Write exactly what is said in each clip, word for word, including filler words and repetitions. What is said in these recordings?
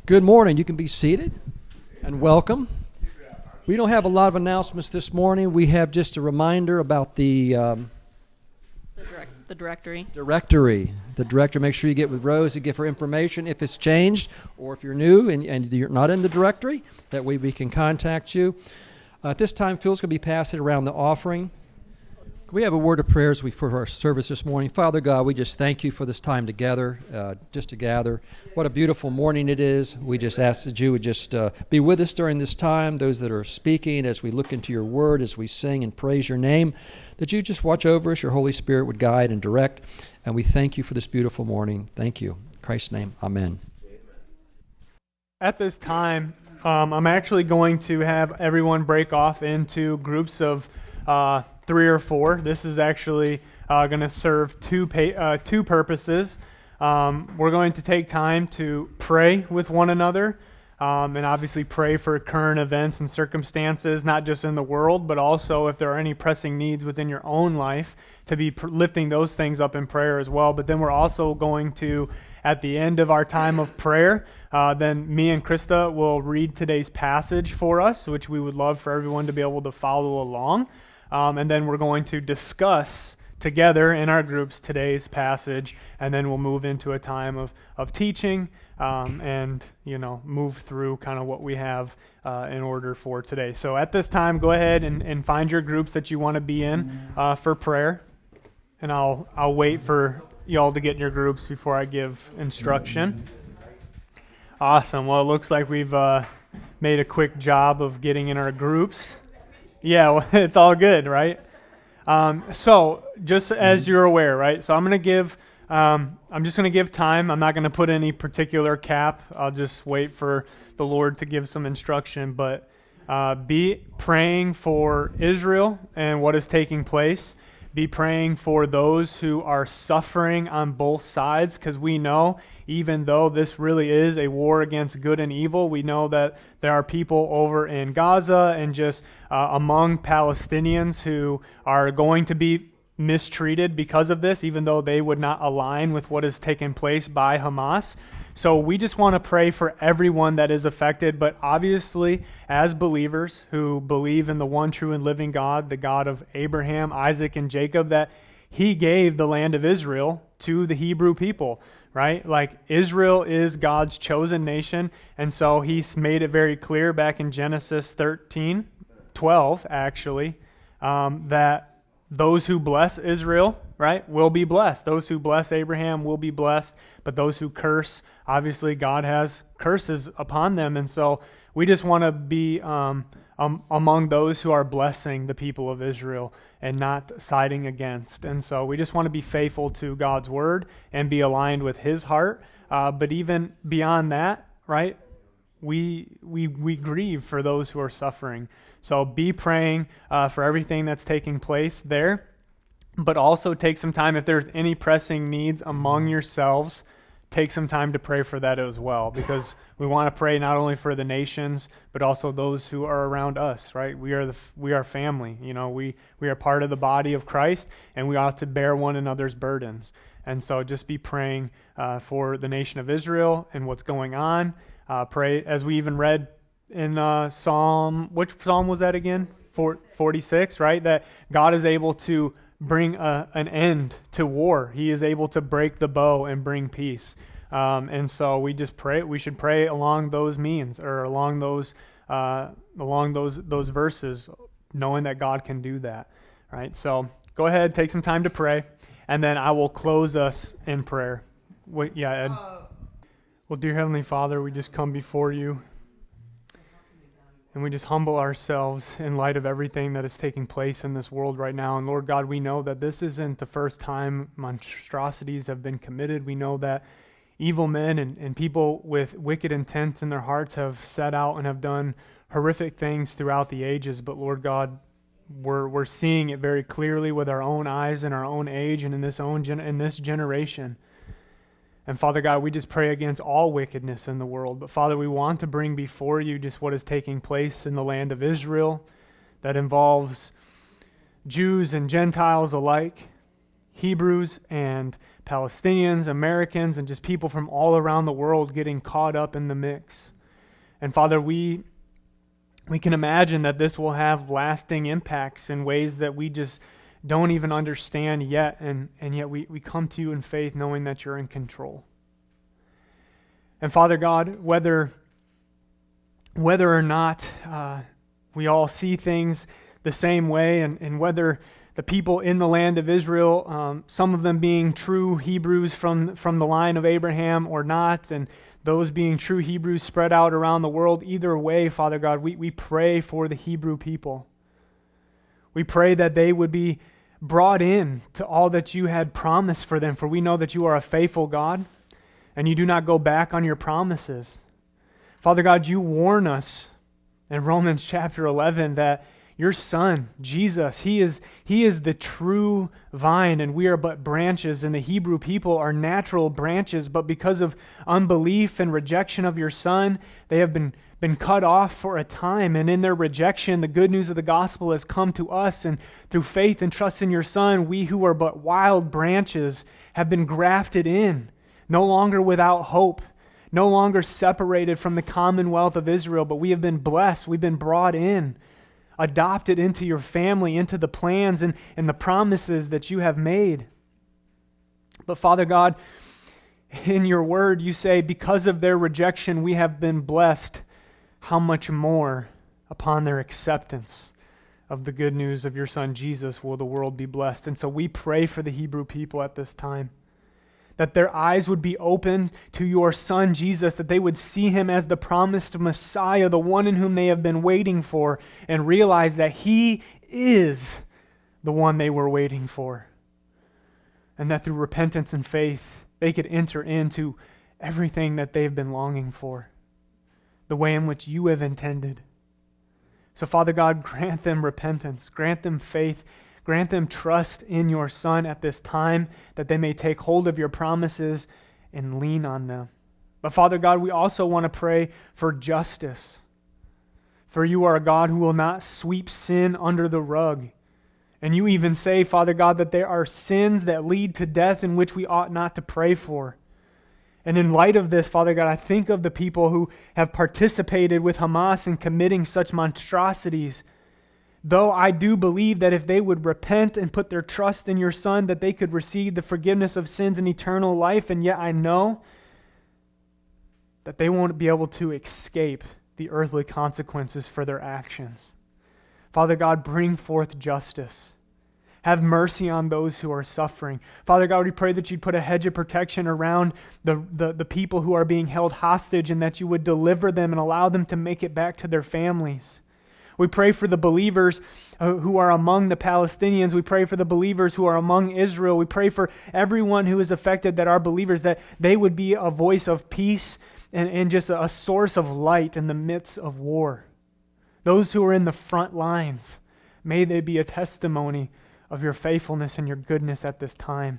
Good morning. You can be seated and welcome. We don't have a lot of announcements this morning. We have just a reminder about the um, the, direct, the directory. Directory. The directory. Make sure you get with Rose to give her information if it's changed or if you're new and, and you're not in the directory. That way we can contact you. Uh, at this time, Phil's going to be passing around the offering. We have a word of prayers for our service this morning. Father God, we just thank you for this time together, uh, just to gather. What a beautiful morning it is. We just ask that you would just uh, be with us during this time, those that are speaking, as we look into your word, as we sing and praise your name, that you just watch over us, your Holy Spirit would guide and direct. And we thank you for this beautiful morning. Thank you. In Christ's name, amen. At this time, um, I'm actually going to have everyone break off into groups of uh, three or four. This is actually uh, going to serve two pay, uh, two purposes. Um, we're going to take time to pray with one another, um, and obviously pray for current events and circumstances, not just in the world, but also if there are any pressing needs within your own life, to be pr- lifting those things up in prayer as well. But then we're also going to, at the end of our time of prayer, uh, then me and Krista will read today's passage for us, which we would love for everyone to be able to follow along. Um, and then we're going to discuss together in our groups today's passage, and then we'll move into a time of, of teaching um, and, you know, move through kind of what we have uh, in order for today. So at this time, go ahead and, and find your groups that you want to be in uh, for prayer. And I'll I'll wait for y'all to get in your groups before I give instruction. Awesome. Well, it looks like we've uh, made a quick job of getting in our groups. Yeah, well, it's all good, right? Um, so, just as you're aware, right? So I'm going to give, um, I'm just going to give time. I'm not going to put any particular cap. I'll just wait for the Lord to give some instruction. But uh, be praying for Israel and what is taking place. Be praying for those who are suffering on both sides, because we know, even though this really is a war against good and evil, we know that there are people over in Gaza and just uh, among Palestinians who are going to be mistreated because of this, even though they would not align with what is taking place by Hamas. So we just want to pray for everyone that is affected, but obviously as believers who believe in the one true and living God, the God of Abraham, Isaac, and Jacob, that he gave the land of Israel to the Hebrew people, right? Like, Israel is God's chosen nation, and so he's made it very clear back in Genesis thirteen, twelve actually, um, that those who bless Israel, right, will be blessed. Those who bless Abraham will be blessed, but those who curse, obviously God has curses upon them. And so we just want to be um, um, among those who are blessing the people of Israel and not siding against. And so we just want to be faithful to God's word and be aligned with his heart. Uh, but even beyond that, right, we we we grieve for those who are suffering. So be praying uh, for everything that's taking place there, but also take some time, if there's any pressing needs among yourselves, take some time to pray for that as well, because we want to pray not only for the nations, but also those who are around us, right? We are the we are family. You know, we, we are part of the body of Christ, and we ought to bear one another's burdens. And so just be praying uh, for the nation of Israel and what's going on. Uh, pray, as we even read in uh, Psalm, which Psalm was that again? forty-six, right? That God is able to bring a, an end to war. He is able to break the bow and bring peace. Um, and so we just pray. We should pray along those means, or along those uh, along those those verses, knowing that God can do that, right? So go ahead, take some time to pray, and then I will close us in prayer. Wait, yeah, Ed. Well, dear Heavenly Father, we just come before you. And we just humble ourselves in light of everything that is taking place in this world right now. And Lord God, we know that this isn't the first time monstrosities have been committed. We know that evil men and, and people with wicked intents in their hearts have set out and have done horrific things throughout the ages. But Lord God, we're we're seeing it very clearly with our own eyes in our own age and in this own gen- in this generation. And Father God, we just pray against all wickedness in the world. But Father, we want to bring before you just what is taking place in the land of Israel that involves Jews and Gentiles alike, Hebrews and Palestinians, Americans, and just people from all around the world getting caught up in the mix. And Father, we we can imagine that this will have lasting impacts in ways that we just don't even understand yet, and, and yet we, we come to you in faith knowing that you're in control. And Father God, whether whether or not uh, we all see things the same way, and, and whether the people in the land of Israel, um, some of them being true Hebrews from, from the line of Abraham or not, and those being true Hebrews spread out around the world, either way, Father God, we, we pray for the Hebrew people. We pray that they would be brought in to all that you had promised for them, for we know that you are a faithful God, and you do not go back on your promises. Father God, you warn us in Romans chapter eleven that your Son, Jesus, He is, he is the true vine, and we are but branches, and the Hebrew people are natural branches, but because of unbelief and rejection of your Son, they have been, been cut off for a time, and in their rejection, the good news of the gospel has come to us, and through faith and trust in your Son, we who are but wild branches have been grafted in, no longer without hope, no longer separated from the commonwealth of Israel, but we have been blessed, we've been brought in, adopted into your family, into the plans and, and the promises that you have made. But Father God, in your word you say, because of their rejection we have been blessed, how much more upon their acceptance of the good news of your Son Jesus will the world be blessed. And so we pray for the Hebrew people at this time, that their eyes would be open to your Son, Jesus, that they would see him as the promised Messiah, the one in whom they have been waiting for, and realize that he is the one they were waiting for. And that through repentance and faith, they could enter into everything that they've been longing for, the way in which you have intended. So Father God, grant them repentance, grant them faith, grant them trust in your Son at this time, that they may take hold of your promises and lean on them. But Father God, we also want to pray for justice. For you are a God who will not sweep sin under the rug. And you even say, Father God, that there are sins that lead to death in which we ought not to pray for. And in light of this, Father God, I think of the people who have participated with Hamas in committing such monstrosities. Though I do believe that if they would repent and put their trust in your Son, that they could receive the forgiveness of sins and eternal life, and yet I know that they won't be able to escape the earthly consequences for their actions. Father God, bring forth justice. Have mercy on those who are suffering. Father God, we pray that you'd put a hedge of protection around the, the, the people who are being held hostage, and that you would deliver them and allow them to make it back to their families. We pray for the believers who are among the Palestinians. We pray for the believers who are among Israel. We pray for everyone who is affected that are believers, that they would be a voice of peace and, and just a source of light in the midst of war. Those who are in the front lines, may they be a testimony of your faithfulness and your goodness at this time.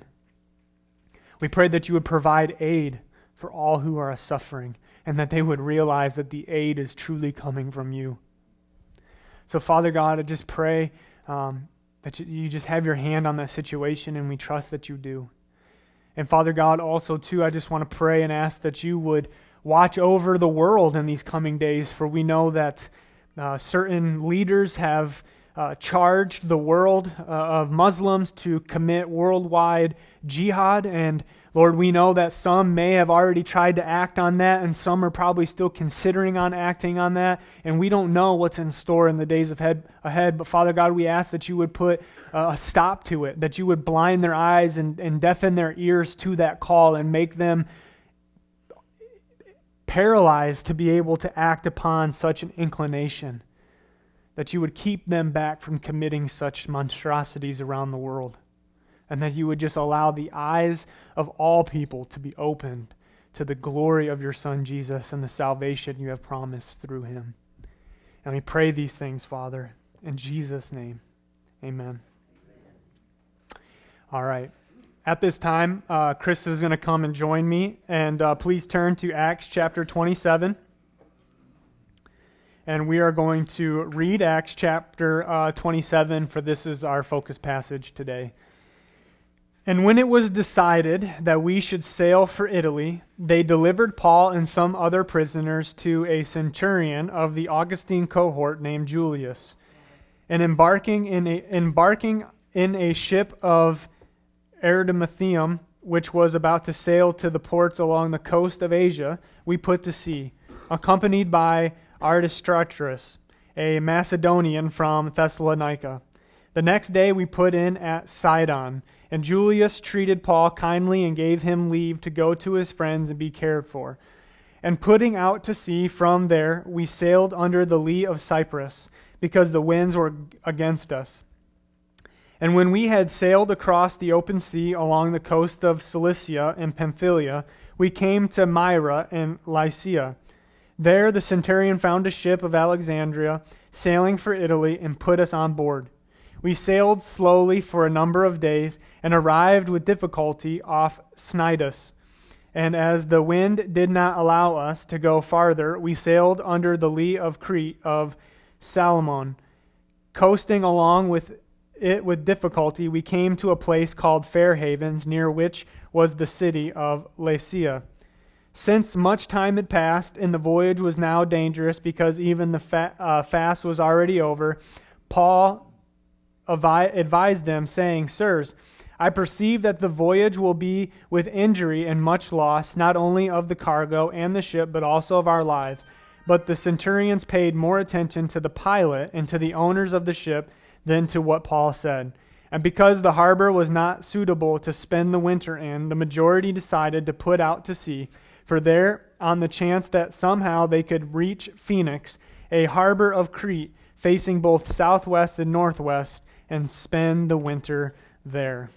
We pray that you would provide aid for all who are suffering, and that they would realize that the aid is truly coming from you. So, Father God, I just pray um, that you, you just have your hand on that situation, and we trust that you do. And Father God, also, too, I just want to pray and ask that you would watch over the world in these coming days, for we know that uh, certain leaders have uh, charged the world uh, of Muslims to commit worldwide jihad, and Lord, we know that some may have already tried to act on that, and some are probably still considering on acting on that, and we don't know what's in store in the days ahead. But Father God, we ask that you would put a stop to it, that you would blind their eyes and, and deafen their ears to that call, and make them paralyzed to be able to act upon such an inclination, that you would keep them back from committing such monstrosities around the world. And that you would just allow the eyes of all people to be opened to the glory of your Son, Jesus, and the salvation you have promised through him. And we pray these things, Father, in Jesus' name. Amen. All right. At this time, uh, Chris is going to come and join me. And uh, please turn to Acts chapter twenty-seven. And we are going to read Acts chapter uh, twenty-seven, for this is our focus passage today. And when it was decided that we should sail for Italy, they delivered Paul and some other prisoners to a centurion of the Augustine cohort named Julius. And embarking in a, embarking in a ship of Arimatheum, which was about to sail to the ports along the coast of Asia, we put to sea, accompanied by Aristarchus, a Macedonian from Thessalonica. The next day we put in at Sidon, and Julius treated Paul kindly and gave him leave to go to his friends and be cared for. And putting out to sea from there, we sailed under the lee of Cyprus, because the winds were against us. And when we had sailed across the open sea along the coast of Cilicia and Pamphylia, we came to Myra and Lycia. There the centurion found a ship of Alexandria sailing for Italy and put us on board. We sailed slowly for a number of days and arrived with difficulty off Cnidus. And as the wind did not allow us to go farther, we sailed under the lee of Crete of Salmon. Coasting along with it with difficulty, we came to a place called Fair Havens, near which was the city of Lasea. Since much time had passed and the voyage was now dangerous because even the fa- uh, fast was already over, Paul advised them, saying, Sirs, I perceive that the voyage will be with injury and much loss, not only of the cargo and the ship, but also of our lives. But the centurions paid more attention to the pilot and to the owners of the ship than to what Paul said. And because the harbor was not suitable to spend the winter in, the majority decided to put out to sea, for there, on the chance that somehow they could reach Phoenix, a harbor of Crete, facing both southwest and northwest, and spend the winter there.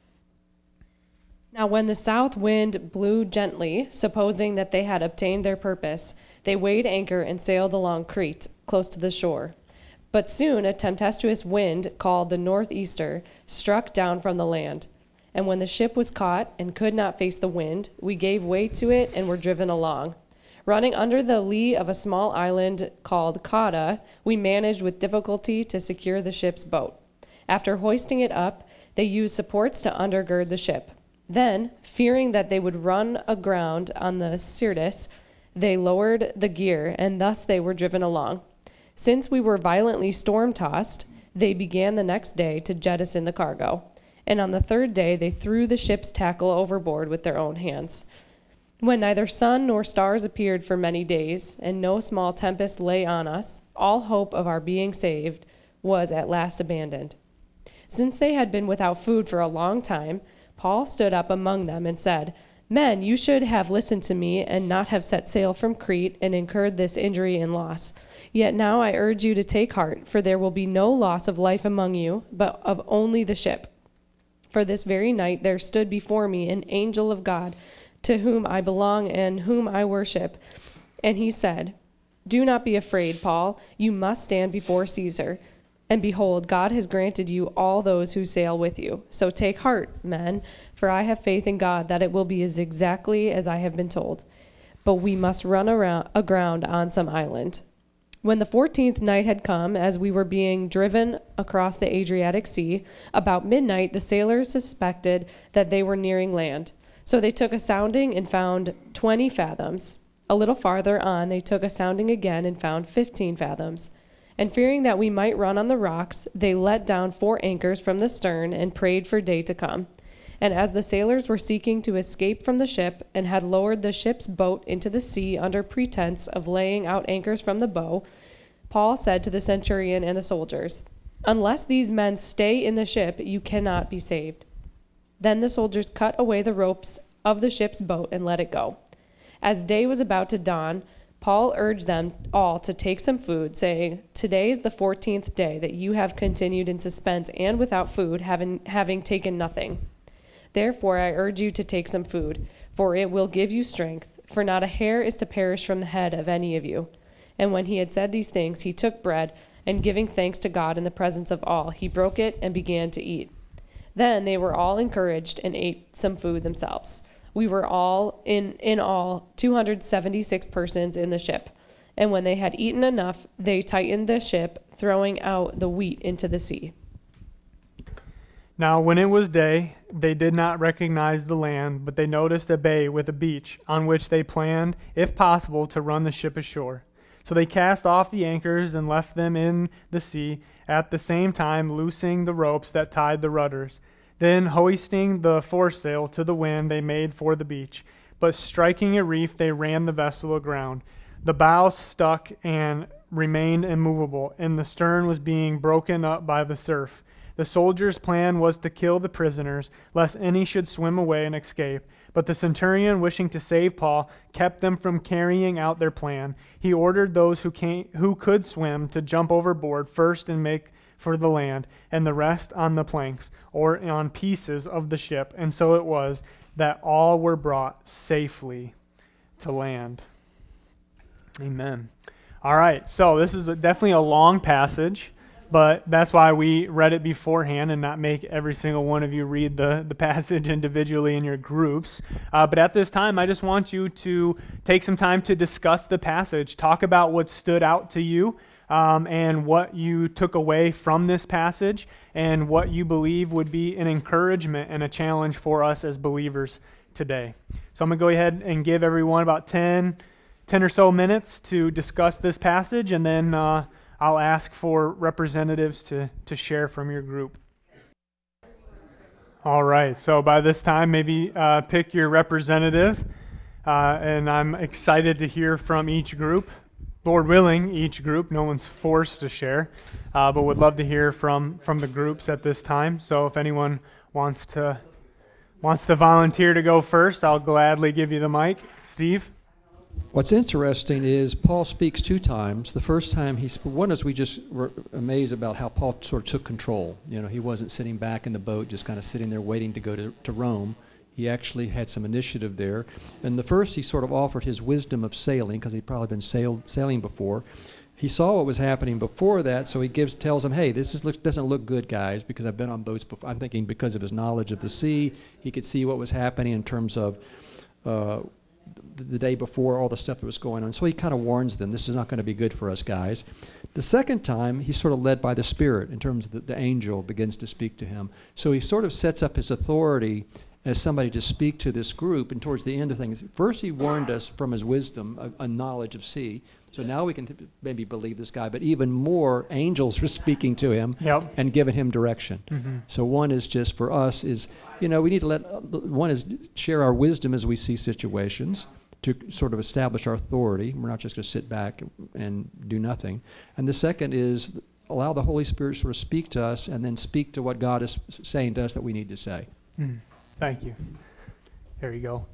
Now when the south wind blew gently, supposing that they had obtained their purpose, they weighed anchor and sailed along Crete, close to the shore. But soon a tempestuous wind, called the northeaster, struck down from the land. And when the ship was caught and could not face the wind, we gave way to it and were driven along. Running under the lee of a small island called Cauda, we managed with difficulty to secure the ship's boat. After hoisting it up, they used supports to undergird the ship. Then, fearing that they would run aground on the Syrtis, they lowered the gear, and thus they were driven along. Since we were violently storm-tossed, they began the next day to jettison the cargo. And on the third day they threw the ship's tackle overboard with their own hands. When neither sun nor stars appeared for many days, and no small tempest lay on us, all hope of our being saved was at last abandoned. Since they had been without food for a long time, Paul stood up among them and said, Men, you should have listened to me and not have set sail from Crete and incurred this injury and loss. Yet now I urge you to take heart, for there will be no loss of life among you, but of only the ship. For this very night there stood before me an angel of God, to whom I belong and whom I worship. And he said, Do not be afraid, Paul. You must stand before Caesar. And behold, God has granted you all those who sail with you. So take heart, men, for I have faith in God that it will be as exactly as I have been told. But we must run around, aground on some island. When the fourteenth night had come, as we were being driven across the Adriatic Sea, about midnight the sailors suspected that they were nearing land. So they took a sounding and found twenty fathoms. A little farther on they took a sounding again and found fifteen fathoms. And fearing that we might run on the rocks, they let down four anchors from the stern and prayed for day to come. And as the sailors were seeking to escape from the ship and had lowered the ship's boat into the sea under pretense of laying out anchors from the bow, Paul said to the centurion and the soldiers, Unless these men stay in the ship, you cannot be saved. Then the soldiers cut away the ropes of the ship's boat and let it go. As day was about to dawn, Paul urged them all to take some food, saying, Today is the fourteenth day that you have continued in suspense and without food, having, having taken nothing. Therefore I urge you to take some food, for it will give you strength, for not a hair is to perish from the head of any of you. And when he had said these things, he took bread, and giving thanks to God in the presence of all, he broke it and began to eat. Then they were all encouraged and ate some food themselves. We were all, in, in all, two hundred seventy-six persons in the ship. And when they had eaten enough, they tightened the ship, throwing out the wheat into the sea. Now when it was day, they did not recognize the land, but they noticed a bay with a beach, on which they planned, if possible, to run the ship ashore. So they cast off the anchors and left them in the sea, at the same time loosing the ropes that tied the rudders. Then, hoisting the foresail to the wind, they made for the beach. But striking a reef, they ran the vessel aground. The bow stuck and remained immovable, and the stern was being broken up by the surf. The soldiers' plan was to kill the prisoners, lest any should swim away and escape. But the centurion, wishing to save Paul, kept them from carrying out their plan. He ordered those who came, who could swim to jump overboard first and make for the land, and the rest on the planks, or on pieces of the ship. And so it was that all were brought safely to land. Amen. All right, so this is a, definitely a long passage. But that's why we read it beforehand and not make every single one of you read the, the passage individually in your groups. Uh, but at this time, I just want you to take some time to discuss the passage, talk about what stood out to you, um, and what you took away from this passage, and what you believe would be an encouragement and a challenge for us as believers today. So I'm going to go ahead and give everyone about ten, ten or so minutes to discuss this passage, and then uh, I'll ask for representatives to, to share from your group. All right, so by this time, maybe uh, pick your representative, uh, and I'm excited to hear from each group. Lord willing, each group. No one's forced to share, uh, but would love to hear from, from the groups at this time. So if anyone wants to wants to volunteer to go first, I'll gladly give you the mic. Steve? What's interesting is Paul speaks two times. The first time, he sp- one is we just were amazed about how Paul sort of took control. You know, he wasn't sitting back in the boat, just kind of sitting there waiting to go to, to Rome. He actually had some initiative there. And the first, he sort of offered his wisdom of sailing, because he'd probably been sailed, sailing before. He saw what was happening before that, so he gives tells them, hey, this is, looks, doesn't look good, guys, because I've been on boats before. I'm thinking because of his knowledge of the sea, he could see what was happening in terms of uh, the day before, all the stuff that was going on. So he kind of warns them, this is not going to be good for us, guys. The second time, he's sort of led by the Spirit in terms of the, the angel begins to speak to him. So he sort of sets up his authority as somebody to speak to this group. And towards the end of things, first he warned us from his wisdom, a, a knowledge of sea. So now we can th- maybe believe this guy, but even more angels are speaking to him Yep. and giving him direction. Mm-hmm. So one is just for us is, you know, we need to let, uh, one is share our wisdom as we see situations to sort of establish our authority. We're not just going to sit back and do nothing. And the second is allow the Holy Spirit to sort of speak to us and then speak to what God is saying to us that we need to say. Mm. Thank you. There you go.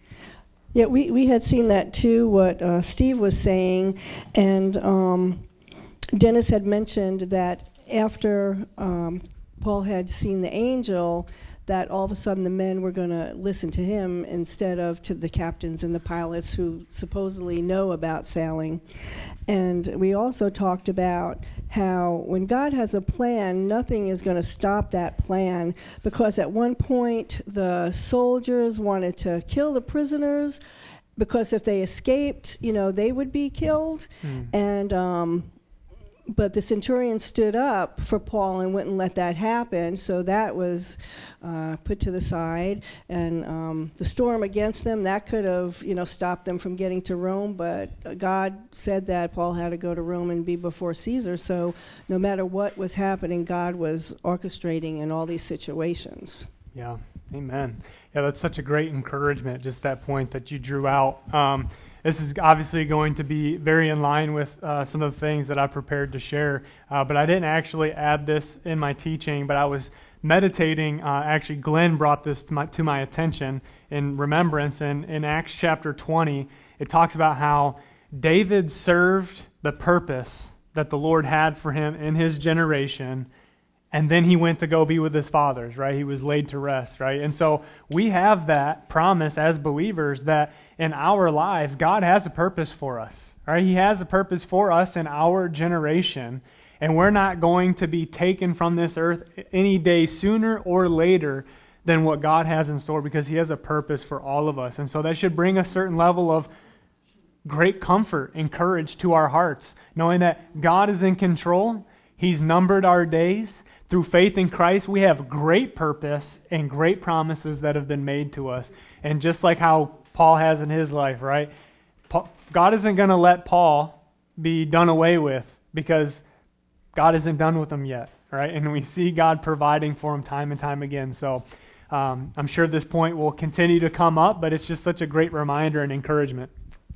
Yeah, we, we had seen that too, what uh, Steve was saying, and um, Dennis had mentioned that after um, Paul had seen the angel, that all of a sudden the men were going to listen to him instead of to the captains and the pilots who supposedly know about sailing. And we also talked about how when God has a plan, nothing is going to stop that plan, because at one point the soldiers wanted to kill the prisoners because if they escaped, you know, they would be killed. Mm. And um, but the centurion stood up for Paul and wouldn't let that happen, so that was uh, put to the side. And um, the storm against them, that could have, you know, stopped them from getting to Rome, but God said that Paul had to go to Rome and be before Caesar, so no matter what was happening, God was orchestrating in all these situations. Yeah, amen. Yeah, that's such a great encouragement, just that point that you drew out. Um, This is obviously going to be very in line with uh, some of the things that I prepared to share, uh, but I didn't actually add this in my teaching, but I was meditating. Uh, actually, Glenn brought this to my, to my attention in remembrance, and in Acts chapter twenty, it talks about how David served the purpose that the Lord had for him in his generation, and then he went to go be with his fathers, right? He was laid to rest, right? And so we have that promise as believers that in our lives, God has a purpose for us, right? He has a purpose for us in our generation, and we're not going to be taken from this earth any day sooner or later than what God has in store, because He has a purpose for all of us. And so that should bring a certain level of great comfort and courage to our hearts, knowing that God is in control. He's numbered our days. Through faith in Christ, we have great purpose and great promises that have been made to us. And just like how Paul has in his life, right? Paul, God isn't going to let Paul be done away with because God isn't done with him yet, right? And we see God providing for him time and time again. So um, I'm sure this point will continue to come up, but it's just such a great reminder and encouragement.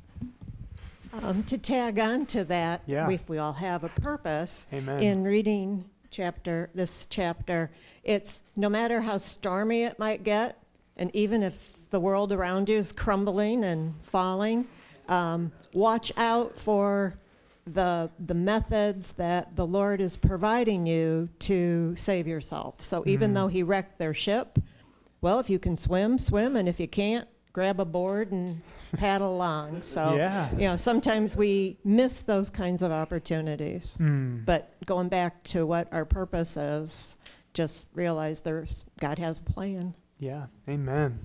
Um, to tag on to that, Yeah. if we all have a purpose, Amen. in reading chapter this chapter, it's no matter how stormy it might get, and even if the world around you is crumbling and falling, um, watch out for the the methods that the Lord is providing you to save yourself. So even Mm. though he wrecked their ship, well, if you can swim, swim, and if you can't, grab a board and paddle along. So, Yeah. you know, sometimes we miss those kinds of opportunities. Mm. But going back to what our purpose is, just realize there's God has a plan. Yeah, amen.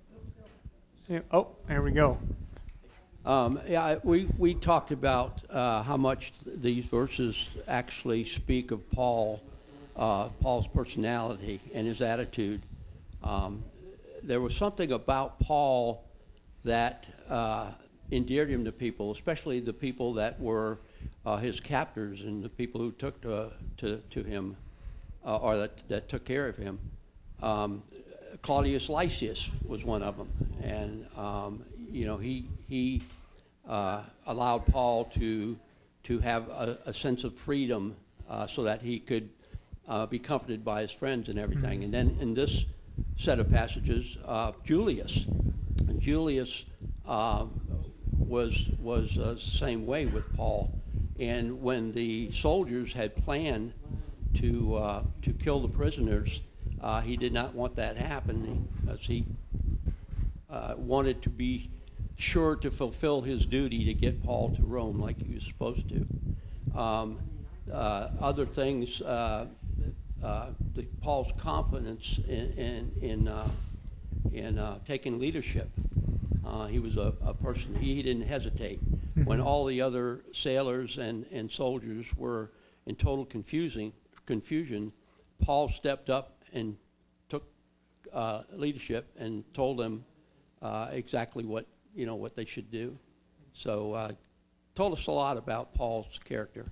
Yeah, oh, there we go. Um, yeah, I- we, we talked about uh, how much these verses actually speak of Paul, uh, Paul's personality and his attitude. Um, there was something about Paul that uh, endeared him to people, especially the people that were uh, his captors and the people who took to, to, to him, uh, or that, that took care of him. Um, Claudius Lysias was one of them, and um, you know he he uh, allowed Paul to to have a, a sense of freedom, uh, so that he could uh, be comforted by his friends and everything. And then in this set of passages, uh, Julius, and Julius uh, was was uh, the same way with Paul. And when the soldiers had planned to uh, to kill the prisoners, uh, he did not want that happen, as he uh, wanted to be sure to fulfill his duty to get Paul to Rome like he was supposed to. Um, uh, other things, uh, uh, the, Paul's confidence in in in, uh, in uh, taking leadership. Uh, he was a, a person, he, he didn't hesitate. Mm-hmm. When all the other sailors and, and soldiers were in total confusing, confusion, Paul stepped up and took uh, leadership and told them uh, exactly what, you know, what they should do. So uh, told us a lot about Paul's character.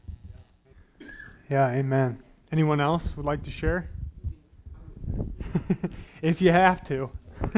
Yeah, amen. Anyone else would like to share? If you have to.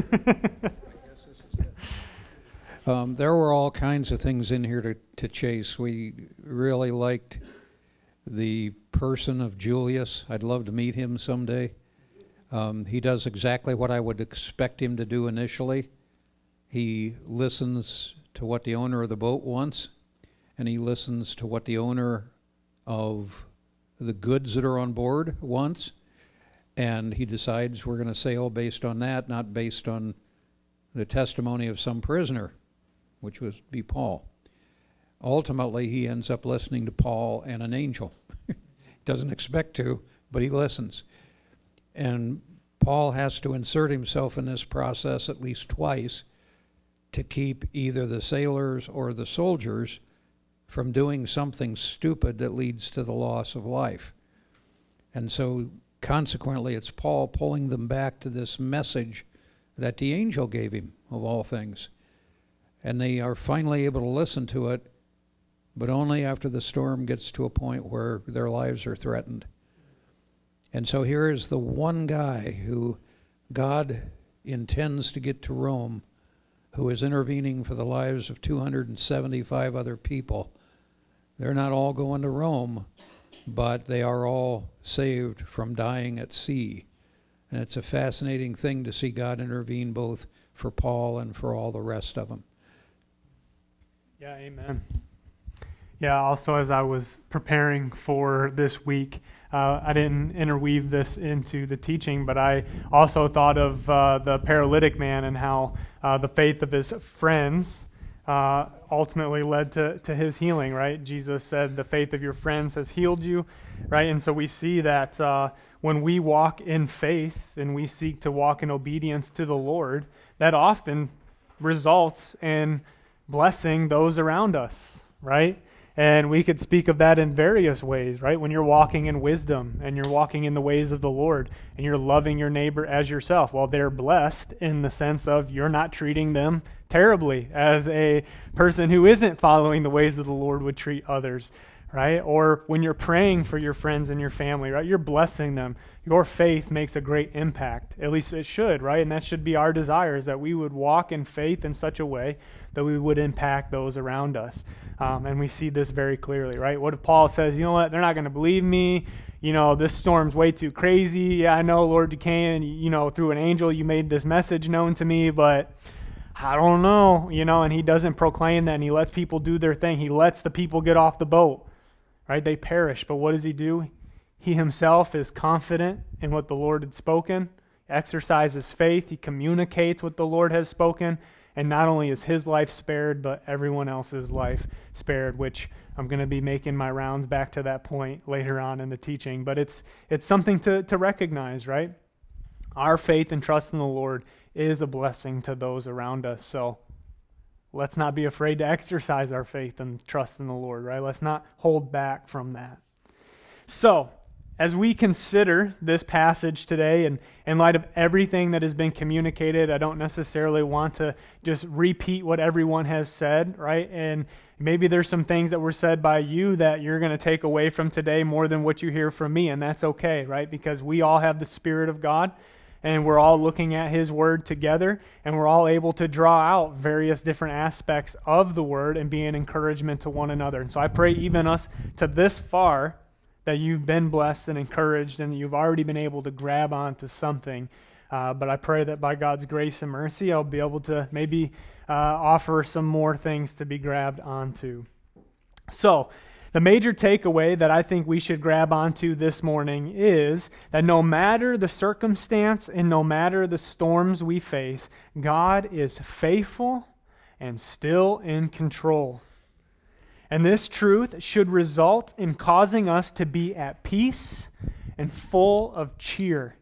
Um, there were all kinds of things in here to, to chase. We really liked the person of Julius. I'd love to meet him someday. Um, he does exactly what I would expect him to do initially. He listens to what the owner of the boat wants, and he listens to what the owner of the goods that are on board wants, and he decides we're going to sail based on that, not based on the testimony of some prisoner, which was be Paul. Ultimately, he ends up listening to Paul and an angel. Doesn't expect to, but he listens. And Paul has to insert himself in this process at least twice to keep either the sailors or the soldiers from doing something stupid that leads to the loss of life. And so, consequently, it's Paul pulling them back to this message that the angel gave him, of all things. And they are finally able to listen to it, but only after the storm gets to a point where their lives are threatened. And so here is the one guy who God intends to get to Rome, who is intervening for the lives of two hundred seventy-five other people. They're not all going to Rome, but they are all saved from dying at sea. And it's a fascinating thing to see God intervene both for Paul and for all the rest of them. Yeah, amen. Yeah, also as I was preparing for this week, uh, I didn't interweave this into the teaching, but I also thought of uh, the paralytic man and how uh, the faith of his friends uh, ultimately led to, to his healing, right? Jesus said, the faith of your friends has healed you, right? And so we see that uh, when we walk in faith and we seek to walk in obedience to the Lord, that often results in blessing those around us, right? And we could speak of that in various ways, right? When you're walking in wisdom and you're walking in the ways of the Lord and you're loving your neighbor as yourself, well, they're blessed in the sense of you're not treating them terribly as a person who isn't following the ways of the Lord would treat others, right? Or when you're praying for your friends and your family, right? You're blessing them. Your faith makes a great impact. At least it should, right? And that should be our desire, is that we would walk in faith in such a way that we would impact those around us. Um, and we see this very clearly, right? What if Paul says, you know what, they're not going to believe me. You know, this storm's way too crazy. Yeah, I know, Lord, you can. You know, through an angel, you made this message known to me, but I don't know. You know, and he doesn't proclaim that, and he lets people do their thing. He lets the people get off the boat, right? They perish. But what does he do? He himself is confident in what the Lord had spoken, exercises faith. He communicates what the Lord has spoken. And not only is his life spared, but everyone else's life spared, which I'm going to be making my rounds back to that point later on in the teaching. But it's it's something to, to recognize, right? Our faith and trust in the Lord is a blessing to those around us. So let's not be afraid to exercise our faith and trust in the Lord, right? Let's not hold back from that. So, as we consider this passage today, and in light of everything that has been communicated, I don't necessarily want to just repeat what everyone has said, right? And maybe there's some things that were said by you that you're going to take away from today more than what you hear from me, and that's okay, right? Because we all have the Spirit of God, and we're all looking at His Word together, and we're all able to draw out various different aspects of the Word and be an encouragement to one another. And so I pray even us to this far, that you've been blessed and encouraged and that you've already been able to grab onto something. Uh, but I pray that by God's grace and mercy, I'll be able to maybe uh, offer some more things to be grabbed onto. So, the major takeaway that I think we should grab onto this morning is that no matter the circumstance and no matter the storms we face, God is faithful and still in control. And this truth should result in causing us to be at peace and full of cheer.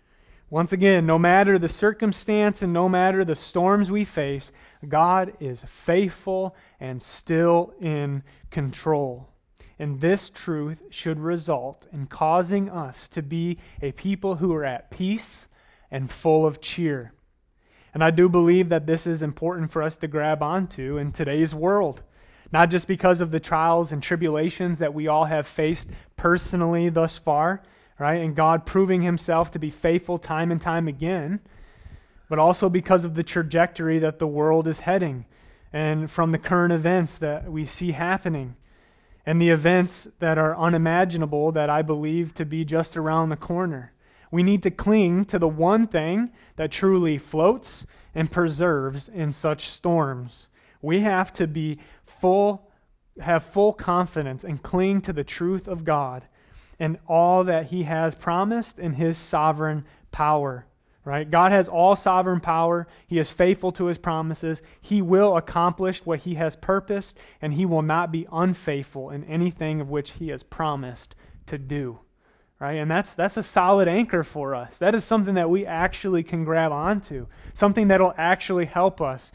Once again, no matter the circumstance and no matter the storms we face, God is faithful and still in control. And this truth should result in causing us to be a people who are at peace and full of cheer. And I do believe that this is important for us to grab onto in today's world. Not just because of the trials and tribulations that we all have faced personally thus far, right? And God proving Himself to be faithful time and time again, but also because of the trajectory that the world is heading and from the current events that we see happening and the events that are unimaginable that I believe to be just around the corner. We need to cling to the one thing that truly floats and preserves in such storms. We have to be full, have full confidence and cling to the truth of God and all that He has promised in His sovereign power, right? God has all sovereign power. He is faithful to His promises. He will accomplish what He has purposed, and He will not be unfaithful in anything of which He has promised to do, right? And that's that's a solid anchor for us. That is something that we actually can grab onto, something that'll actually help us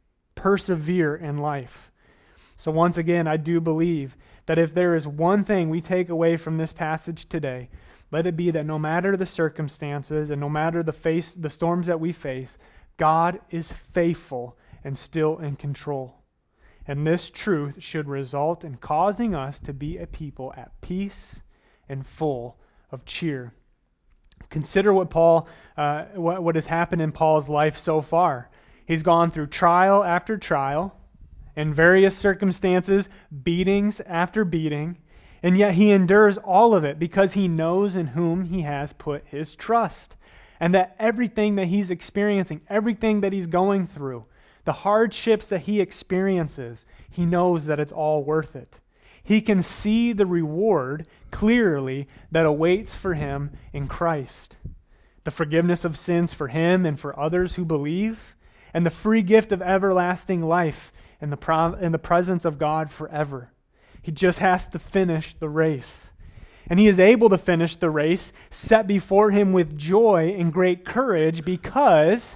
persevere in life. So once again, I do believe that if there is one thing we take away from this passage today, let it be that no matter the circumstances and no matter the face, the storms that we face, God is faithful and still in control. And this truth should result in causing us to be a people at peace and full of cheer. Consider what Paul, uh, what, what has happened in Paul's life so far. He's gone through trial after trial, in various circumstances, beatings after beating, and yet he endures all of it because he knows in whom he has put his trust, and that everything that he's experiencing, everything that he's going through, the hardships that he experiences, he knows that it's all worth it. He can see the reward clearly that awaits for him in Christ. The forgiveness of sins for him and for others who believe, and the free gift of everlasting life in the, pro- in the presence of God forever. He just has to finish the race. And he is able to finish the race set before him with joy and great courage because,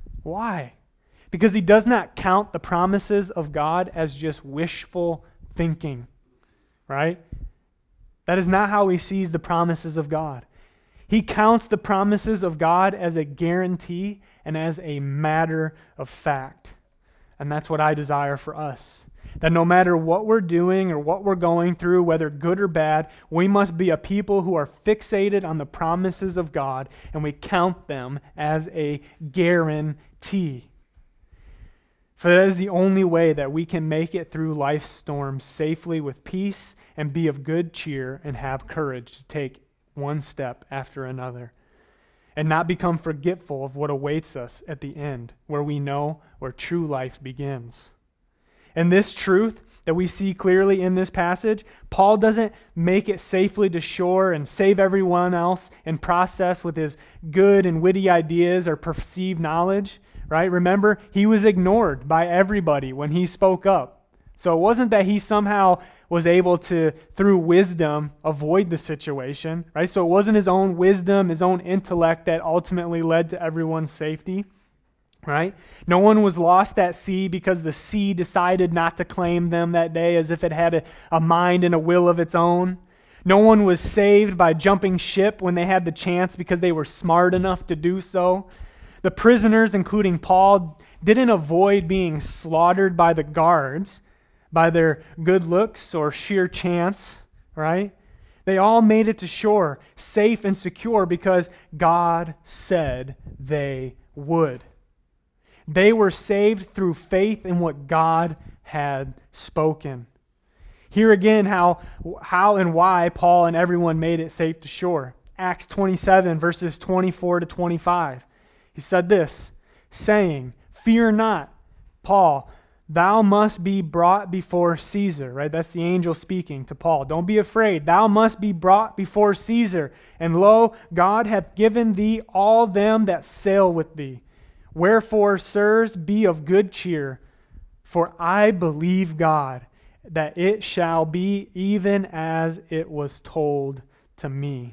why? Because he does not count the promises of God as just wishful thinking. right? That is not how he sees the promises of God. He counts the promises of God as a guarantee and as a matter of fact. And that's what I desire for us. That no matter what we're doing or what we're going through, whether good or bad, we must be a people who are fixated on the promises of God, and we count them as a guarantee. For that is the only way that we can make it through life's storms safely with peace and be of good cheer and have courage to take one step after another and not become forgetful of what awaits us at the end, where we know where true life begins. And this truth that we see clearly in this passage, Paul doesn't make it safely to shore and save everyone else in process with his good and witty ideas or perceived knowledge, right? Remember, he was ignored by everybody when he spoke up. So it wasn't that he somehow was able to, through wisdom, avoid the situation, right? So it wasn't his own wisdom, his own intellect that ultimately led to everyone's safety, right? No one was lost at sea because the sea decided not to claim them that day as if it had a, a mind and a will of its own. No one was saved by jumping ship when they had the chance because they were smart enough to do so. The prisoners, including Paul, didn't avoid being slaughtered by the guards by their good looks or sheer chance, right? They all made it to shore, safe and secure, because God said they would. They were saved through faith in what God had spoken. Here again, how, how and why Paul and everyone made it safe to shore. Acts twenty-seven, verses twenty-four to twenty-five. He said this, saying, "Fear not, Paul, thou must be brought before Caesar." Right? That's the angel speaking to Paul. Don't be afraid. Thou must be brought before Caesar. And lo, God hath given thee all them that sail with thee. Wherefore, sirs, be of good cheer, for I believe God, that it shall be even as it was told to me.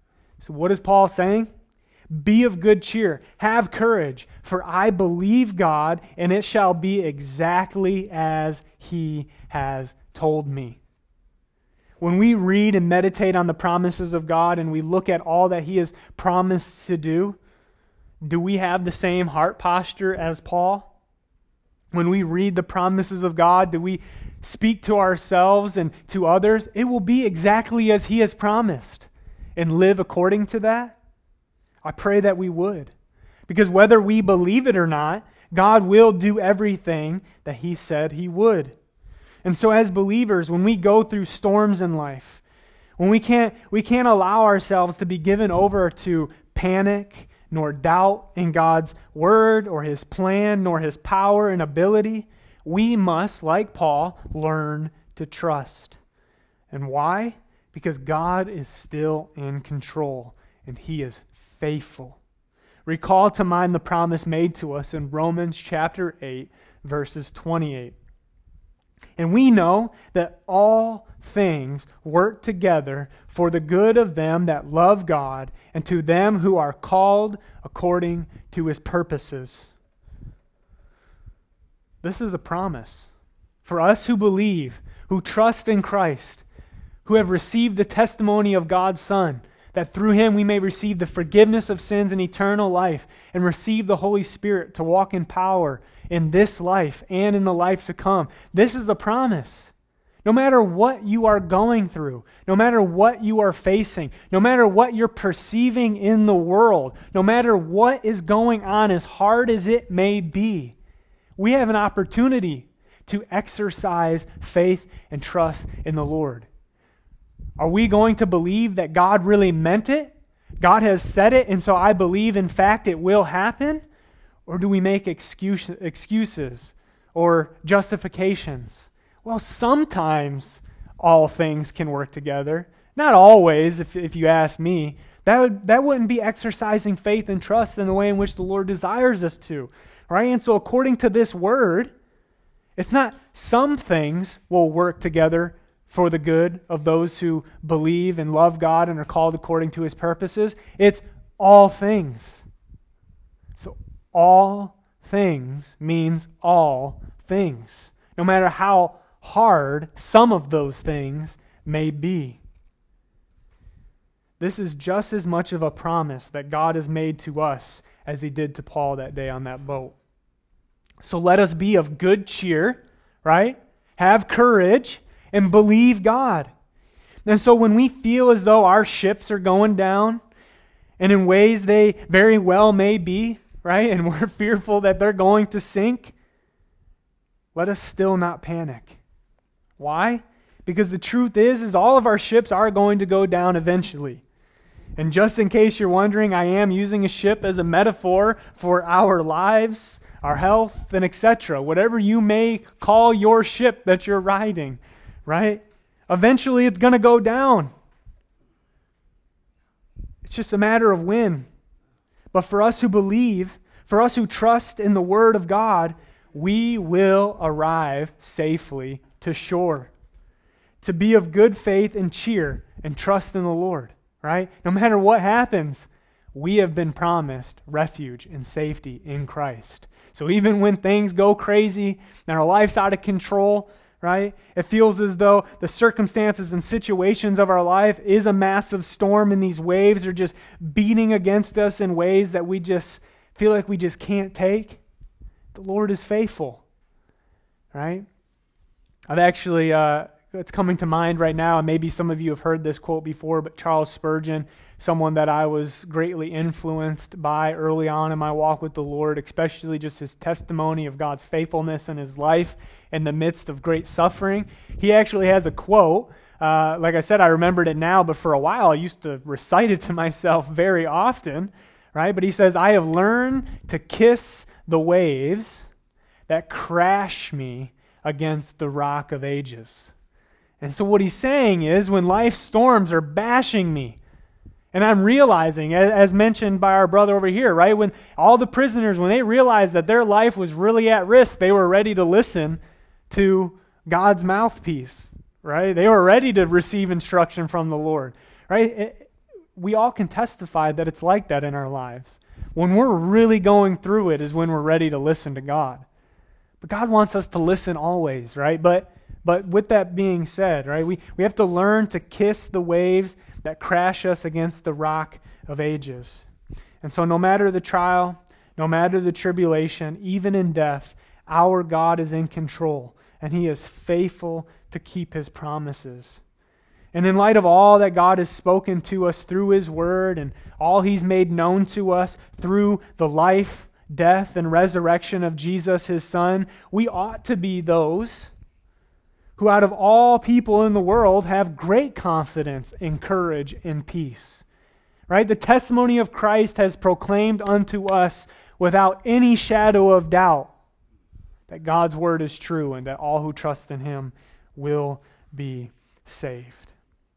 So what is Paul saying? Be of good cheer. Have courage, for I believe God, and it shall be exactly as he has told me. When we read and meditate on the promises of God and we look at all that he has promised to do, do we have the same heart posture as Paul? When we read the promises of God, do we speak to ourselves and to others? It will be exactly as he has promised, and live according to that? I pray that we would. Because whether we believe it or not, God will do everything that he said he would. And so as believers, when we go through storms in life, when we can't, we can't allow ourselves to be given over to panic, nor doubt in God's word or his plan, nor his power and ability, we must, like Paul, learn to trust. And why? Because God is still in control, and he is faithful. Recall to mind the promise made to us in Romans chapter eight, verses twenty-eight. And we know that all things work together for the good of them that love God and to them who are called according to his purposes. This is a promise for us who believe, who trust in Christ, who have received the testimony of God's Son, that through him we may receive the forgiveness of sins and eternal life, and receive the Holy Spirit to walk in power in this life and in the life to come. This is a promise. No matter what you are going through, no matter what you are facing, no matter what you're perceiving in the world, no matter what is going on, as hard as it may be, we have an opportunity to exercise faith and trust in the Lord. Are we going to believe that God really meant it? God has said it, and so I believe, in fact, it will happen? Or do we make excuse, excuses or justifications? Well, sometimes all things can work together. Not always, if, if you ask me. That would, that wouldn't be exercising faith and trust in the way in which the Lord desires us to. Right? And so according to this word, it's not some things will work together for the good of those who believe and love God and are called according to his purposes. It's all things. So all things means all things. No matter how hard some of those things may be. This is just as much of a promise that God has made to us as he did to Paul that day on that boat. So let us be of good cheer, right? Have courage and believe God. And so when we feel as though our ships are going down, and in ways they very well may be, right? And we're fearful that they're going to sink, let us still not panic. Why? Because the truth is, is all of our ships are going to go down eventually. And just in case you're wondering, I am using a ship as a metaphor for our lives, our health, and et cetera. Whatever you may call your ship that you're riding, right? Eventually it's going to go down. It's just a matter of when. But for us who believe, for us who trust in the Word of God, we will arrive safely to shore. To be of good faith and cheer and trust in the Lord, right? No matter what happens, we have been promised refuge and safety in Christ. So even when things go crazy and our life's out of control, right? It feels as though the circumstances and situations of our life is a massive storm and these waves are just beating against us in ways that we just feel like we just can't take. The Lord is faithful, right? I've actually, uh, it's coming to mind right now, and maybe some of you have heard this quote before, but Charles Spurgeon, someone that I was greatly influenced by early on in my walk with the Lord, especially just his testimony of God's faithfulness in his life in the midst of great suffering. He actually has a quote. Uh, like I said, I remembered it now, but for a while I used to recite it to myself very often, right? But he says, "I have learned to kiss the waves that crash me against the rock of ages." And so what he's saying is, when life storms are bashing me, and I'm realizing, as mentioned by our brother over here, right? When all the prisoners, when they realized that their life was really at risk, they were ready to listen to God's mouthpiece, right? They were ready to receive instruction from the Lord, right? It, we all can testify that it's like that in our lives. When we're really going through it is when we're ready to listen to God. But God wants us to listen always, right? But But with that being said, right, we, we have to learn to kiss the waves that crash us against the rock of ages. And so no matter the trial, no matter the tribulation, even in death, our God is in control, and he is faithful to keep his promises. And in light of all that God has spoken to us through his word and all he's made known to us through the life, death, and resurrection of Jesus, his Son, we ought to be those who out of all people in the world have great confidence and courage and peace. Right? The testimony of Christ has proclaimed unto us without any shadow of doubt that God's word is true and that all who trust in him will be saved.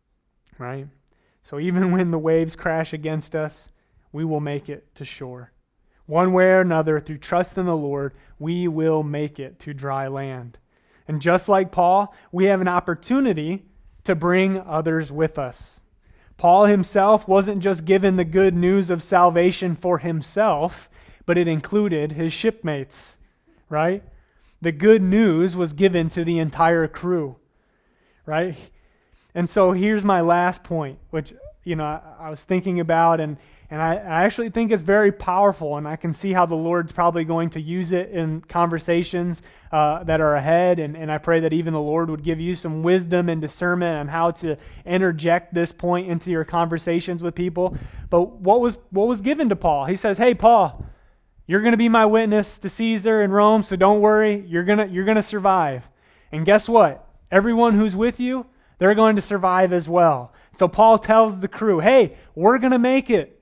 Right? So even when the waves crash against us, we will make it to shore. One way or another, through trust in the Lord, we will make it to dry land. And just like Paul, we have an opportunity to bring others with us. Paul himself wasn't just given the good news of salvation for himself, but it included his shipmates, right? The good news was given to the entire crew, right? And so here's my last point, which, you know, I, I was thinking about, and And I, I actually think it's very powerful, and I can see how the Lord's probably going to use it in conversations uh, that are ahead. And, and I pray that even the Lord would give you some wisdom and discernment on how to interject this point into your conversations with people. But what was what was given to Paul? He says, "Hey, Paul, you're going to be my witness to Caesar in Rome, so don't worry. You're gonna you're gonna survive. And guess what? Everyone who's with you, they're going to survive as well." So Paul tells the crew, "Hey, we're going to make it.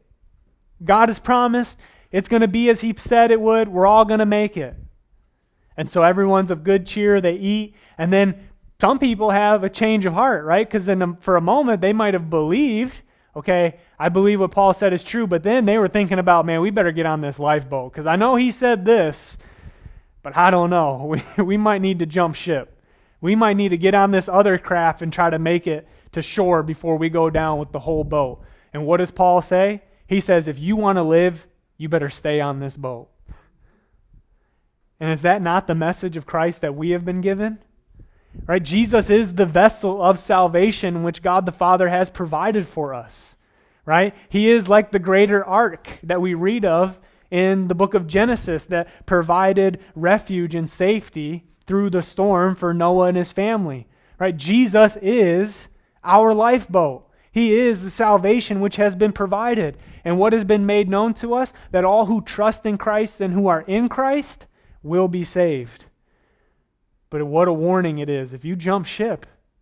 God has promised it's going to be as he said it would. We're all going to make it." And so everyone's of good cheer. They eat. And then some people have a change of heart, right? Because then for a moment they might have believed, okay, I believe what Paul said is true. But then they were thinking about, man, we better get on this lifeboat. Because I know he said this, but I don't know. We, we might need to jump ship. We might need to get on this other craft and try to make it to shore before we go down with the whole boat. And what does Paul say? He says, if you want to live, you better stay on this boat. And is that not the message of Christ that we have been given? Right? Jesus is the vessel of salvation which God the Father has provided for us. Right? He is like the greater ark that we read of in the book of Genesis that provided refuge and safety through the storm for Noah and his family. Right? Jesus is our lifeboat. He is the salvation which has been provided. And what has been made known to us? That all who trust in Christ and who are in Christ will be saved. But what a warning it is. If you jump ship,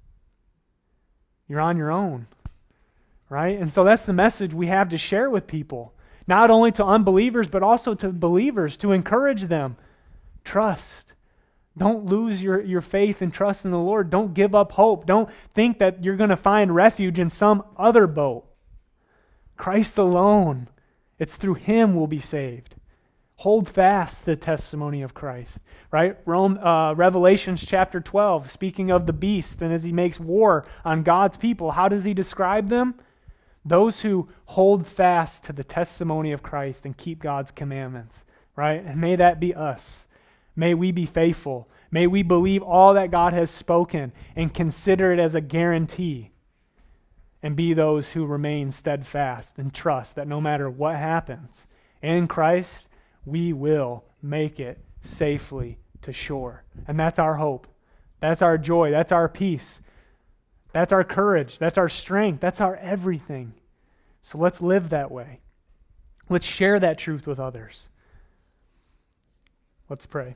you're on your own. Right? And so that's the message we have to share with people. Not only to unbelievers, but also to believers, to encourage them. Trust. Don't lose your, your faith and trust in the Lord. Don't give up hope. Don't think that you're going to find refuge in some other boat. Christ alone. It's through Him we'll be saved. Hold fast the testimony of Christ. Right? Rome, uh, Revelations chapter twelve, speaking of the beast, and as he makes war on God's people, how does he describe them? Those who hold fast to the testimony of Christ and keep God's commandments. Right? And may that be us. May we be faithful. May we believe all that God has spoken and consider it as a guarantee, and be those who remain steadfast and trust that no matter what happens, in Christ, we will make it safely to shore. And that's our hope. That's our joy. That's our peace. That's our courage. That's our strength. That's our everything. So let's live that way. Let's share that truth with others. Let's pray.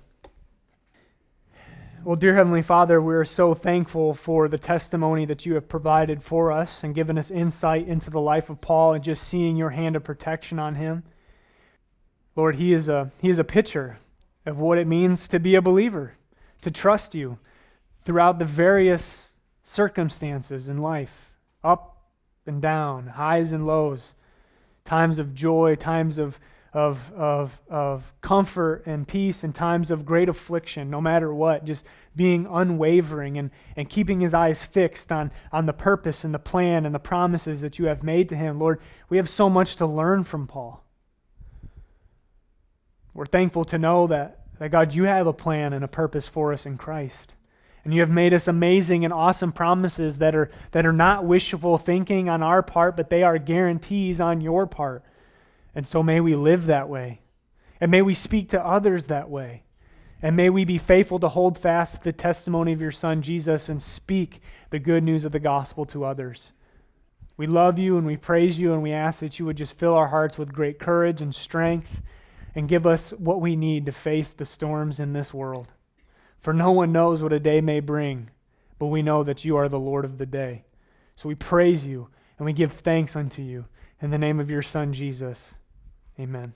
Well, dear Heavenly Father, we are so thankful for the testimony that you have provided for us and given us insight into the life of Paul and just seeing your hand of protection on him. Lord, he is a he is a picture of what it means to be a believer, to trust you throughout the various circumstances in life, up and down, highs and lows, times of joy, times of Of, of, of comfort and peace in times of great affliction, no matter what, just being unwavering and, and keeping his eyes fixed on, on the purpose and the plan and the promises that you have made to him. Lord, we have so much to learn from Paul. We're thankful to know that, that God, you have a plan and a purpose for us in Christ. And you have made us amazing and awesome promises that are, that are not wishful thinking on our part, but they are guarantees on your part. And so may we live that way. And may we speak to others that way. And may we be faithful to hold fast to the testimony of your Son, Jesus, and speak the good news of the gospel to others. We love you and we praise you, and we ask that you would just fill our hearts with great courage and strength and give us what we need to face the storms in this world. For no one knows what a day may bring, but we know that you are the Lord of the day. So we praise you and we give thanks unto you. In the name of your Son, Jesus. Amen.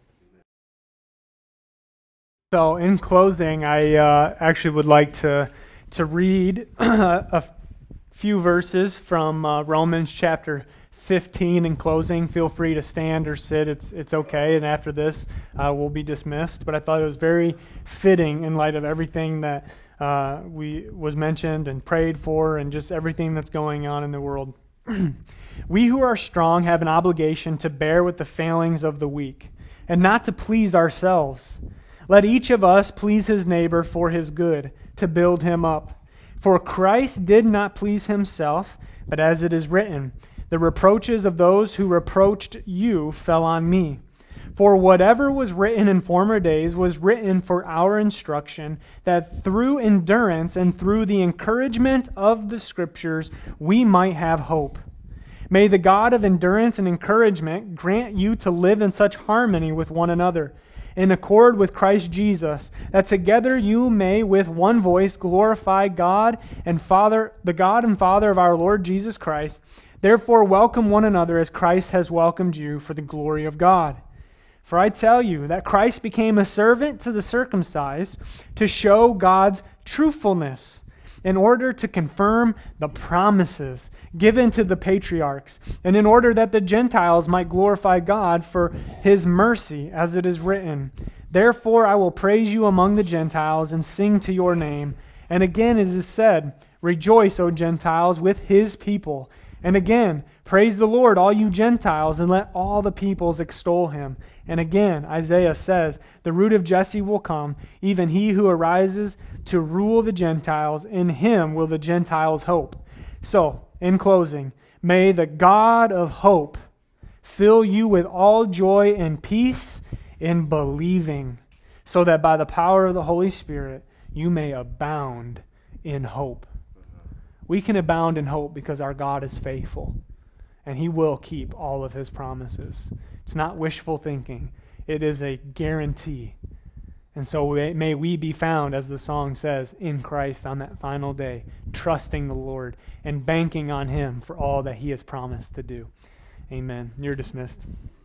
So in closing, I uh, actually would like to, to read a few verses from uh, Romans chapter fifteen in closing. Feel free to stand or sit. It's, it's okay. And after this, uh, we'll be dismissed. But I thought it was very fitting in light of everything that uh, we was mentioned and prayed for and just everything that's going on in the world. We who are strong have an obligation to bear with the failings of the weak, and not to please ourselves. Let each of us please his neighbor for his good, to build him up. For Christ did not please himself, but as it is written, the reproaches of those who reproached you fell on me. For whatever was written in former days was written for our instruction, that through endurance and through the encouragement of the Scriptures we might have hope. May the God of endurance and encouragement grant you to live in such harmony with one another, in accord with Christ Jesus, that together you may with one voice glorify God and Father, the God and Father of our Lord Jesus Christ. Therefore welcome one another as Christ has welcomed you for the glory of God. For I tell you that Christ became a servant to the circumcised to show God's truthfulness, in order to confirm the promises given to the patriarchs, and in order that the Gentiles might glorify God for his mercy, as it is written, therefore I will praise you among the Gentiles and sing to your name. And again it is said, rejoice, O Gentiles, with his people. And again, praise the Lord, all you Gentiles, and let all the peoples extol him. And again, Isaiah says, the root of Jesse will come, even he who arises to rule the Gentiles. In him will the Gentiles hope. So, in closing, may the God of hope fill you with all joy and peace in believing, so that by the power of the Holy Spirit you may abound in hope. We can abound in hope because our God is faithful, and he will keep all of his promises. It's not wishful thinking. It is a guarantee. And so may we be found, as the song says, in Christ on that final day, trusting the Lord and banking on him for all that he has promised to do. Amen. You're dismissed.